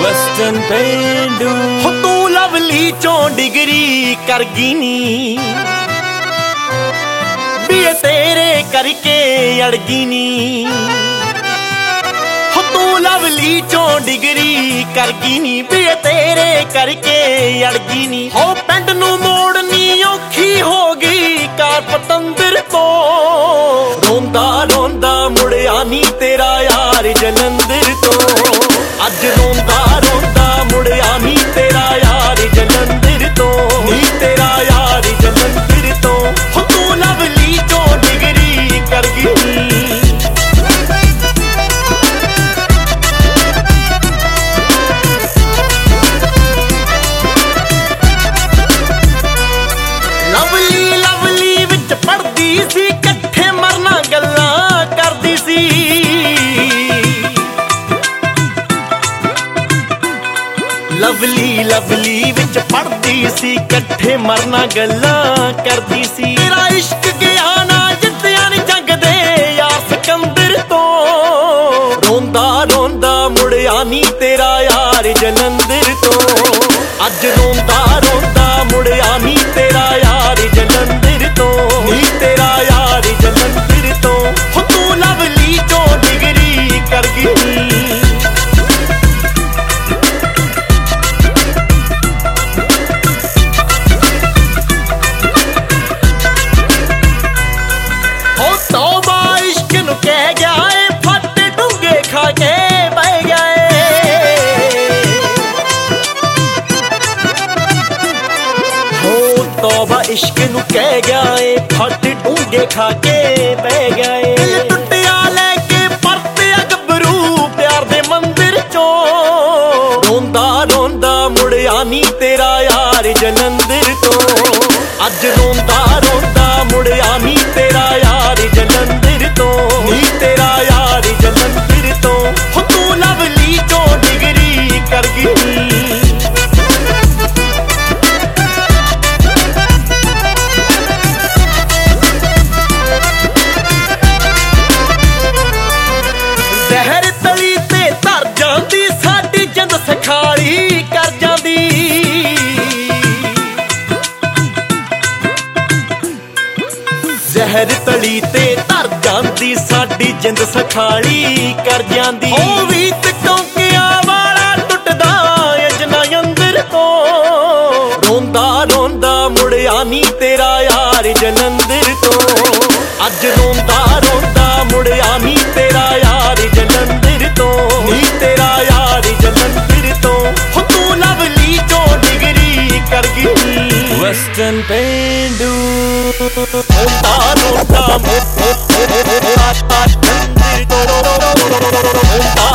western ਪੇਂਡੂ ਹੋ ਤੂੰ ਲਵਲੀ ਚੋਂ ਡਿਗਰੀ ਕਰ ਗਈ ਨੀ ਵੀ ਤੇਰੇ ਕਰਕੇ ਅੜ ਗਈ ਨੀ ਹੋ ਤੂੰ ਲਵਲੀ ਚੋਂ ਡਿਗਰੀ ਕਰ ਗਈ ਨੀ ਵੀ ਤੇਰੇ ਕਰਕੇ ਅੜ ਗਈ ਨੀ ਹੋ ਪਿੰਡ ਨੂੰ ਮੋੜਨੀ ਔਖੀ ਹੋ ਗਈ ਕਾਰ ਪਤੰਦਰ ਤੋਂ ਰੋਂਦਾ ਰੋਂਦਾ ਮੁੜਿਆ ਨੀ ਤੇਰਾ ਯਾਰ ਜਲੰਧਰ ਤੋਂ ਅੱਜ ਰੋਂਦਾ ਰੋਂਦਾ ਮੁੜਿਆ ਨੀ ਤੇਰਾ ਯਾਰ ਜਲੰਧਰ ਤੋਂ ਨੀ ਤੇਰਾ ਯਾਰ ਜਲੰਧਰ ਤੋਂ ਹੋ ਤੂੰ ਲਵਲੀ ਚੋਂ ਡਿਗਰੀ ਕਰ ਗਈ ਲਵਲੀ ਵਿੱਚ ਪੜਦੀ ਸੀ ਇਕੱਠੇ ਮਰਨਾ ਗੱਲਾਂ ਕਰਦੀ ਸੀ ਲਵਲੀ ਵਿੱਚ ਪੜਦੀ ਸੀ ਇਕੱਠੇ ਮਰਨਾ ਗੱਲਾਂ ਕਰਦੀ ਸੀ ਤੇਰਾ ਇਸ਼ਕ ਗਿਆ ਨਾ ਜਿੱਤਿਆ ਨੀ ਜੰਗ ਦੇ ਯਾਰ ਸਿਕੰਦਰ ਤੋਂ ਰੋਂਦਾ ਰੋਂਦਾ ਮੁੜਿਆ ਨੀ ਤੇਰਾ ਯਾਰ ਜਲੰਧਰ ਤੋਂ ਅੱਜ ਰੋਂਦਾ ਰੋਂਦਾ ਮੁੜਿਆ ਨੀ ਤੇਰਾ ਯਾਰ ਜਲੰਧਰ ਤੋਂ ਨੀ ਤੇਰਾ ਯਾਰ ਜਲੰਧਰ ਤੋਂ ਹੋ ਤੂੰ ਲਵਲੀ ਚੋਂ ਡਿਗਰੀ ਕਰ ਗਈ ਤੋਬਾ ਇਸ਼ਕ ਨੂੰ ਕਹਿ ਗਿਆ ਏ ਫੱਟ ਡੂੰਘੇ ਖਾ ਕੇ ਬਹਿ ਗਏ ਦਿਲ ਟੁੱਟਿਆ ਲੈ ਕੇ ਪਰਤਿਆ ਗੱਭਰੂ ਪਿਆਰ ਦੇ ਮੰਦਿਰ ਚੋਂ ਰੋਂਦਾ ਰੋਂਦਾ ਮੁੜਿਆ ਨੀ ਤੇਰਾ ਯਾਰ ਜਲੰਧਰ ਤੋਂ ਅੱਜ ਰੋਂਦਾ ਰੋਂਦਾ ਮੁੜਿਆ ਨੀ ਤੇਰਾ ਯਾਰ ਜਲੰਧਰ ਤੋਂ ਨੀ ਤੇਰਾ ਯਾਰ ਜਲੰਧਰ ਤੋਂ ਹੋ ਤੂੰ ਲਵਲੀ ਚੋਂ ਡਿਗਰੀ ਕਰ ਗਈ ਜ਼ਹਿਰ ਤਲੀ ਤੇ ਧਰ ਜਾਂਦੀ ਸਾਡੀ ਜਿੰਦ ਸਖਾਲੀ ਕਰ ਜਾਂਦੀ ਜ਼ਹਿਰ ਤਲੀ ਤੇ ਧਰ ਜਾਂਦੀ ਸਾਡੀ ਜਿੰਦ ਸਖਾਲੀ ਕਰ ਜਾਂਦੀ ਉਹ ਵੀ ਟੌਂਕਿਆਂ ਵਾਲਾ ਟੁੱਟਦਾ ਅਜਨਾ ਅੰਦਰ ਤੋਂ ਰੋਂਦਾ ਰੋਂਦਾ ਮੁੜਿਆ ਨੀ ਤੇਰਾ ਯਾਰ ਜਲੰਧਰ ਤੋਂ ਅੱਜ ਰੋਂਦਾ ਰੋਂਦਾ ਮੁੜਿਆ ਨੀ ਤੇਰਾ ਯਾਰ ਜਲੰਧਰ ਤੋਂ ਨੀ ਤੇਰਾ ਯਾਰ ਜਲੰਧਰ ਤੋਂ ਹੋ ਤੂੰ ਲਵਲੀ ਚੋਂ ਡਿਗਰੀ ਕਰ ਗਈ ਵੈਸਟਰਨ ਪੇਂਡੂ ਰੋਂਦਾ ਰੋਂਦਾ